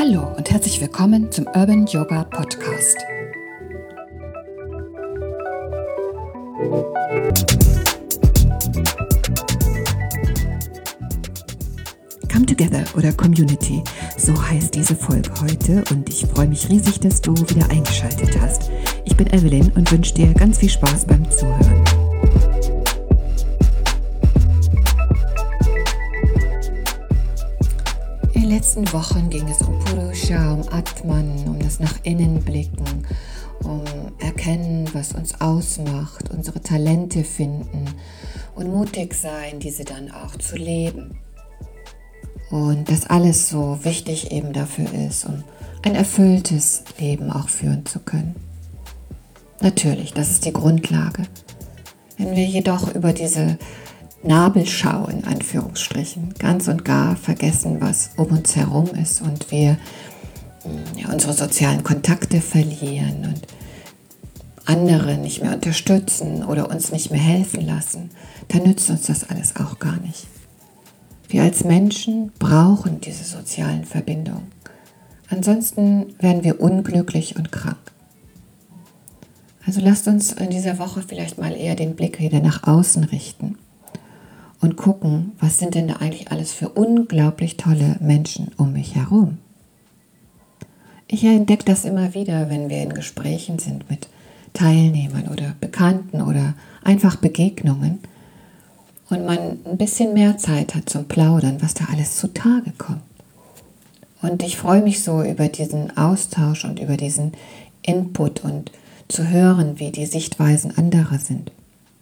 Hallo und herzlich willkommen zum Urban Yoga Podcast. Come Together oder Community, so heißt diese Folge heute und ich freue mich riesig, dass du wieder eingeschaltet hast. Ich bin Evelyn und wünsche dir ganz viel Spaß beim Zuhören. In den letzten Wochen ging es um Purusha, um Atman, um das nach innen blicken, um erkennen, was uns ausmacht, unsere Talente finden und mutig sein, diese dann auch zu leben. Und das alles so wichtig eben dafür ist, um ein erfülltes Leben auch führen zu können. Natürlich, das ist die Grundlage. Wenn wir jedoch über diese Nabelschau in Anführungsstrichen ganz und gar vergessen, was um uns herum ist und wir unsere sozialen Kontakte verlieren und andere nicht mehr unterstützen oder uns nicht mehr helfen lassen, dann nützt uns das alles auch gar nicht. Wir als Menschen brauchen diese sozialen Verbindungen. Ansonsten werden wir unglücklich und krank. Also lasst uns in dieser Woche vielleicht mal eher den Blick wieder nach außen richten und gucken, was sind denn da eigentlich alles für unglaublich tolle Menschen um mich herum. Ich entdecke das immer wieder, wenn wir in Gesprächen sind mit Teilnehmern oder Bekannten oder einfach Begegnungen und man ein bisschen mehr Zeit hat zum Plaudern, was da alles zutage kommt. Und ich freue mich so über diesen Austausch und über diesen Input und zu hören, wie die Sichtweisen anderer sind.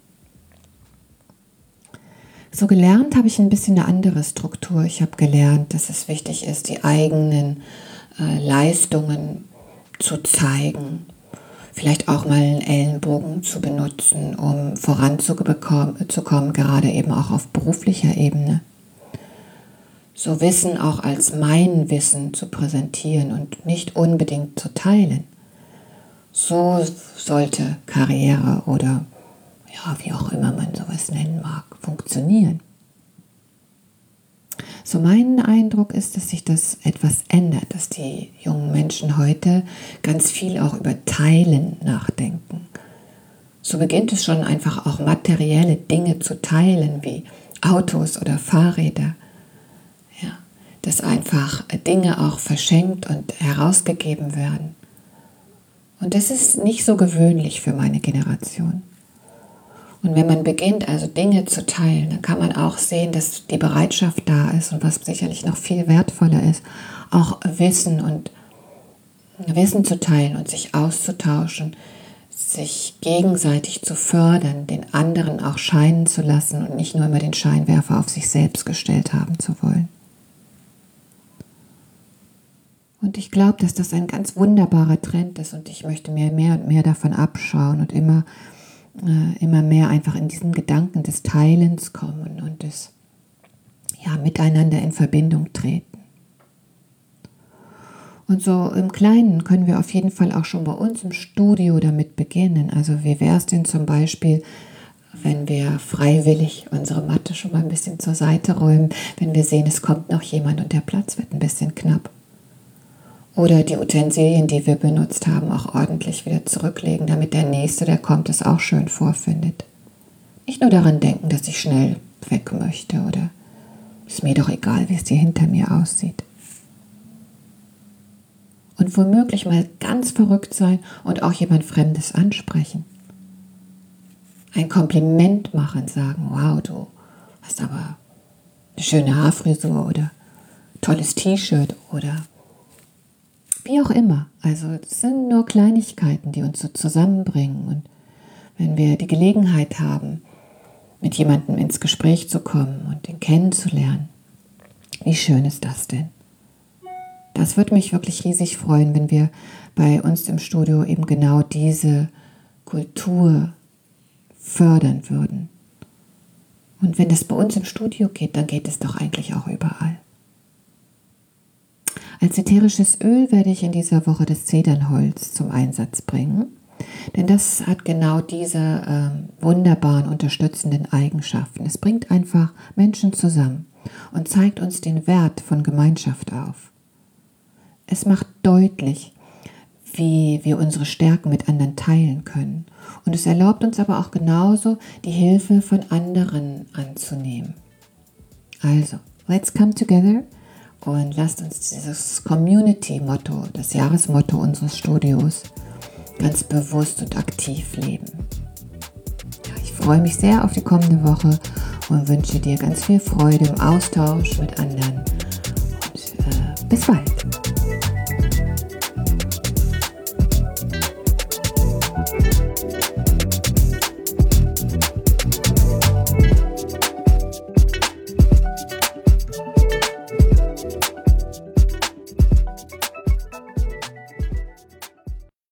So gelernt habe ich ein bisschen eine andere Struktur. Ich habe gelernt, dass es wichtig ist, die eigenen Leistungen zu zeigen. Vielleicht auch mal einen Ellenbogen zu benutzen, um voranzukommen, gerade eben auch auf beruflicher Ebene. So Wissen auch als mein Wissen zu präsentieren und nicht unbedingt zu teilen. So sollte Karriere oder wie auch immer man sowas nennen mag, funktionieren. So mein Eindruck ist, dass sich das etwas ändert, dass die jungen Menschen heute ganz viel auch über Teilen nachdenken. So beginnt es schon einfach auch materielle Dinge zu teilen, wie Autos oder Fahrräder. Ja, dass einfach Dinge auch verschenkt und herausgegeben werden. Und das ist nicht so gewöhnlich für meine Generation. Und wenn man beginnt, also Dinge zu teilen, dann kann man auch sehen, dass die Bereitschaft da ist und was sicherlich noch viel wertvoller ist, auch Wissen zu teilen und sich auszutauschen, sich gegenseitig zu fördern, den anderen auch scheinen zu lassen und nicht nur immer den Scheinwerfer auf sich selbst gestellt haben zu wollen. Und ich glaube, dass das ein ganz wunderbarer Trend ist und ich möchte mir mehr und mehr davon abschauen und immer mehr einfach in diesen Gedanken des Teilens kommen und des miteinander in Verbindung treten. Und so im Kleinen können wir auf jeden Fall auch schon bei uns im Studio damit beginnen. Also wie wäre es denn zum Beispiel, wenn wir freiwillig unsere Matte schon mal ein bisschen zur Seite räumen, wenn wir sehen, es kommt noch jemand und der Platz wird ein bisschen knapp. Oder die Utensilien, die wir benutzt haben, auch ordentlich wieder zurücklegen, damit der Nächste, der kommt, es auch schön vorfindet. Nicht nur daran denken, dass ich schnell weg möchte oder ist mir doch egal, wie es hier hinter mir aussieht. Und womöglich mal ganz verrückt sein und auch jemand Fremdes ansprechen. Ein Kompliment machen, sagen, wow, du hast aber eine schöne Haarfrisur oder tolles T-Shirt oder wie auch immer. Also es sind nur Kleinigkeiten, die uns so zusammenbringen. Und wenn wir die Gelegenheit haben, mit jemandem ins Gespräch zu kommen und ihn kennenzulernen, wie schön ist das denn? Das würde mich wirklich riesig freuen, wenn wir bei uns im Studio eben genau diese Kultur fördern würden. Und wenn das bei uns im Studio geht, dann geht es doch eigentlich auch überall. Als ätherisches Öl werde ich in dieser Woche das Zedernholz zum Einsatz bringen, denn das hat genau diese wunderbaren unterstützenden Eigenschaften. Es bringt einfach Menschen zusammen und zeigt uns den Wert von Gemeinschaft auf. Es macht deutlich, wie wir unsere Stärken mit anderen teilen können. Und es erlaubt uns aber auch genauso, die Hilfe von anderen anzunehmen. Also, let's come together und lasst uns dieses Community-Motto, das Jahresmotto unseres Studios, ganz bewusst und aktiv leben. Ja, ich freue mich sehr auf die kommende Woche und wünsche dir ganz viel Freude im Austausch mit anderen. Und bis bald.